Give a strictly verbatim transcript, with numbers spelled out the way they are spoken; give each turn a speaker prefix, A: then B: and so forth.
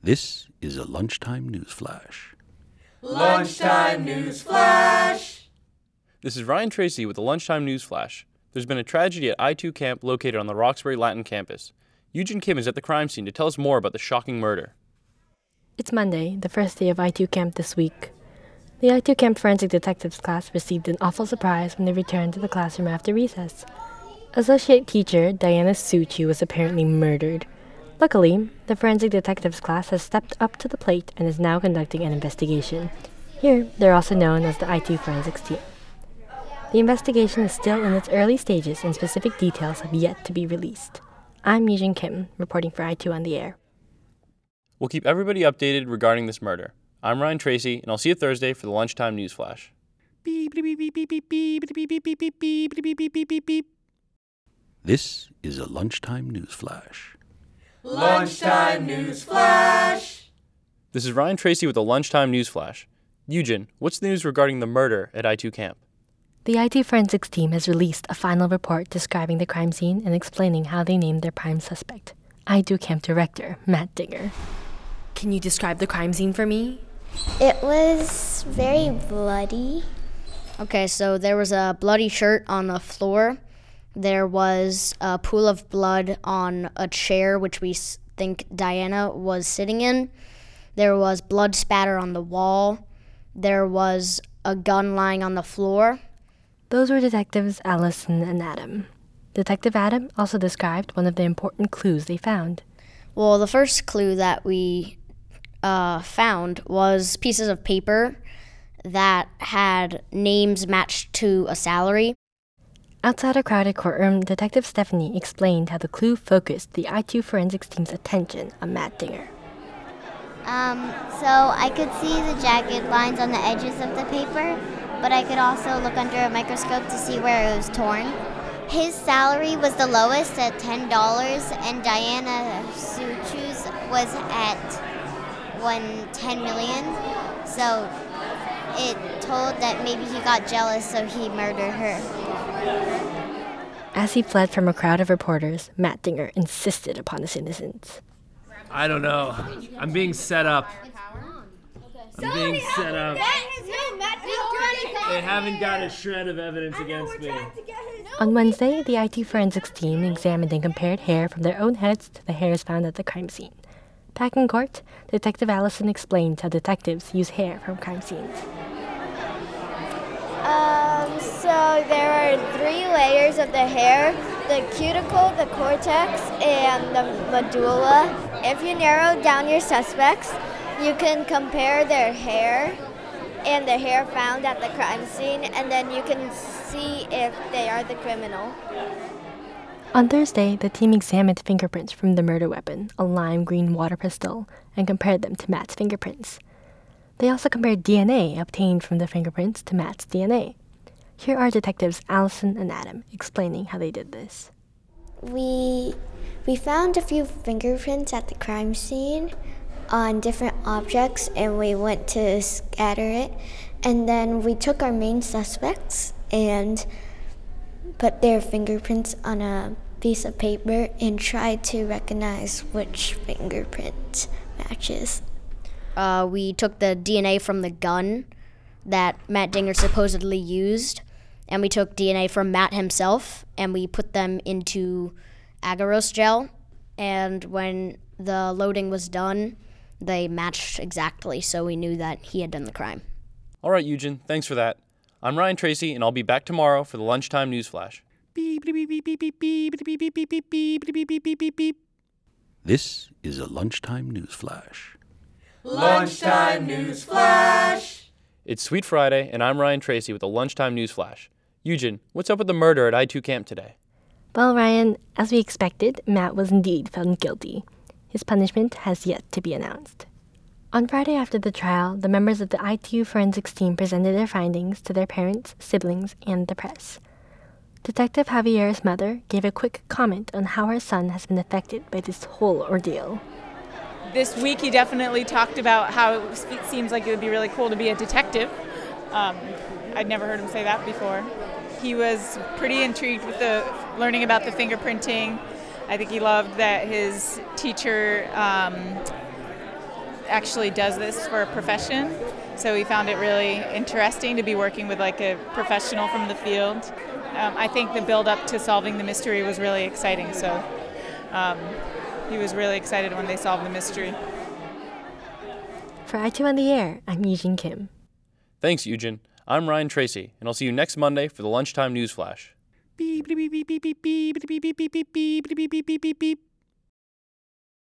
A: This is a lunchtime news flash.
B: Lunchtime news flash.
C: This is Ryan Tracy with the Lunchtime News Flash. There's been a tragedy at I two Camp located on the Roxbury Latin campus. Eugen Kim is at the crime scene to tell us more about the shocking murder.
D: It's Monday, the first day of I two Camp this week. The I two Camp Forensic Detectives class received an awful surprise when they returned to the classroom after recess. Associate teacher Diana Suchi was apparently murdered. Luckily, the Forensic Detectives class has stepped up to the plate and is now conducting an investigation. Here, they're also known as the I two Forensics team. The investigation is still in its early stages and specific details have yet to be released. I'm Eugen Kim, reporting for I two on the air.
C: We'll keep everybody updated regarding this murder. I'm Ryan Tracy, and I'll see you Thursday for the Lunchtime News Flash.
A: This is a lunchtime news flash.
B: Lunchtime news flash.
C: This is Ryan Tracy with the Lunchtime News Flash. Eugen, what's the news regarding the murder at I two Camp?
D: The I two Forensics team has released a final report describing the crime scene and explaining how they named their prime suspect, I two Camp director Matt Dinger. Can you describe the crime scene for me?
E: It was very bloody.
F: Okay, so there was a bloody shirt on the floor. There was a pool of blood on a chair, which we think Diana was sitting in. There was blood spatter on the wall. There was a gun lying on the floor.
D: Those were Detectives Allison and Adam. Detective Adam also described one of the important clues they found.
F: Well, the first clue that we uh, found was pieces of paper that had names matched to a salary.
D: Outside a crowded courtroom, Detective Stephanie explained how the clue focused the I two Forensics team's attention on Matt Dinger.
E: Um, so I could see the jagged lines on the edges of the paper, but I could also look under a microscope to see where it was torn. His salary was the lowest at ten dollars, and Diana Suchu's was at one ten million. So it told that maybe he got jealous, so he murdered her.
D: As he fled from a crowd of reporters, Matt Dinger insisted upon his innocence.
G: I don't know. I'm being set up. I'm being set up. They haven't got a shred of evidence against me.
D: On Wednesday, the I two Forensics team examined and compared hair from their own heads to the hairs found at the crime scene. Back in court, Detective Allison explained how detectives use hair from crime scenes.
E: Um, so there are three layers of the hair: the cuticle, the cortex, and the medulla. If you narrow down your suspects, you can compare their hair and the hair found at the crime scene, and then you can see if they are the criminal.
D: On Thursday, the team examined fingerprints from the murder weapon, a lime green water pistol, and compared them to Matt's fingerprints. They also compared D N A obtained from the fingerprints to Matt's D N A. Here are Detectives Allison and Adam explaining how they did this.
E: We we found a few fingerprints at the crime scene on different objects, and we went to scatter it. And then we took our main suspects and put their fingerprints on a piece of paper and tried to recognize which fingerprint matches.
F: Uh, we took the D N A from the gun that Matt Dinger supposedly used, and we took D N A from Matt himself, and we put them into agarose gel, and when the loading was done, they matched exactly, so we knew that he had done the crime.
C: All right, Eugen, thanks for that. I'm Ryan Tracy, and I'll be back tomorrow for the Lunchtime News Flash.
A: This is a lunchtime news flash.
B: Lunchtime news flash.
C: It's Sweet Friday, and I'm Ryan Tracy with the Lunchtime News Flash. Eugen, what's up with the murder at I two Camp today?
D: Well, Ryan, as we expected, Matt was indeed found guilty. His punishment has yet to be announced. On Friday after the trial, the members of the I two Forensics team presented their findings to their parents, siblings, and the press. Detective Javier's mother gave a quick comment on how her son has been affected by this whole ordeal.
H: This week he definitely talked about how it seems like it would be really cool to be a detective. Um, I'd never heard him say that before. He was pretty intrigued with the learning about the fingerprinting. I think he loved that his teacher um, actually does this for a profession. So we found it really interesting to be working with like a professional from the field. Um, I think the build up to solving the mystery was really exciting. So um, he was really excited when they solved the mystery.
D: For I two on the Air, I'm Eugene Kim.
C: Thanks, Eugen. I'm Ryan Tracy, and I'll see you next Monday for the Lunchtime News Flash. Beep, beep, beep, beep, beep, beep, beep, beep, beep, beep, beep, beep, beep, beep, beep.